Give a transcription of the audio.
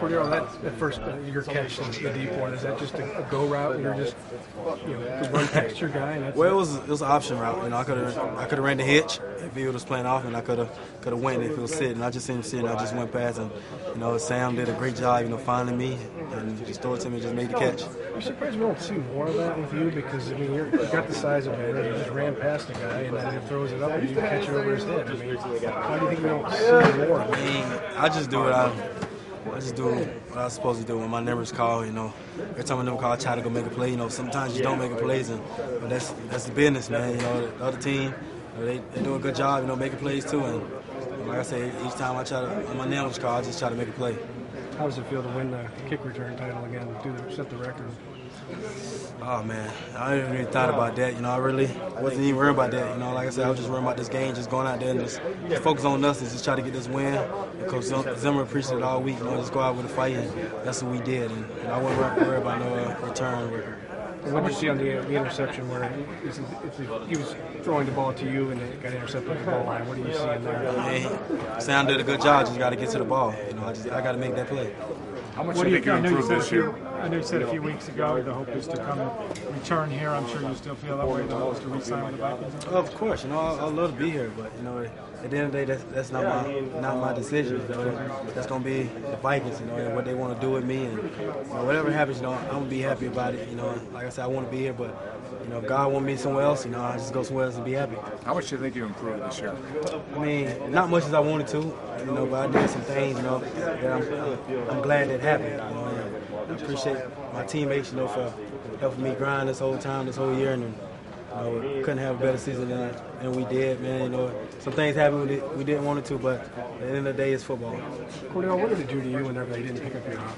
Cordero, that first your catch, the deep one, is that just a go route? And you're just the run past your guy. And that's well, it was an option route. I could have ran the hitch if he was playing off, and I could have went if he was sitting. I just seen him sitting. I just went past, and Sam did a great job, finding me and just threw it to me, and just made the catch. I'm surprised we don't see more of that with you because you got the size of it. You just ran past the guy, and then he throws it up, and you catch it over his head. How do you think we don't see more? I just do what I was supposed to do when my number's called. Every time my number called, I try to go make a play. Sometimes you don't make a plays, but that's the business, man. The other team, they do a good job, making plays too. And like I say, each time when my number's called, I just try to make a play. How does it feel to win the kick return title again, set the record? Oh, man, I didn't really thought about that. I really wasn't even worried about that. Like I said, I was just worried about this game, just going out there and just focus on us and just try to get this win. And Coach Zimmer appreciated it all week, just go out with a fight, and that's what we did. And I wasn't worried about no return record. What did you see on the interception where he was throwing the ball to you and it got intercepted at the ball line? What are you seeing there? Sam did a good job. Just got to get to the ball. I got to make that play. How much do you think you improved this year? I know you said a few weeks ago the hope is to come return here. I'm sure you still feel that way. The hope is to re-sign with the Vikings. Of course, I'd love to be here, but at the end of the day, that's not my decision. That's gonna be the Vikings, and what they want to do with me, and whatever happens, I'm gonna be happy about it. Like I said, I want to be here, but if God wants me somewhere else, I just go somewhere else and be happy. How much do you think you improved this year? Not much as I wanted to, but I did some things, that I'm glad that happened. I appreciate my teammates, for helping me grind this whole time, this whole year, and couldn't have a better season than we did, man. Some things happened we didn't want it to, but at the end of the day, it's football. Cordero, what did it do to you whenever they didn't pick up your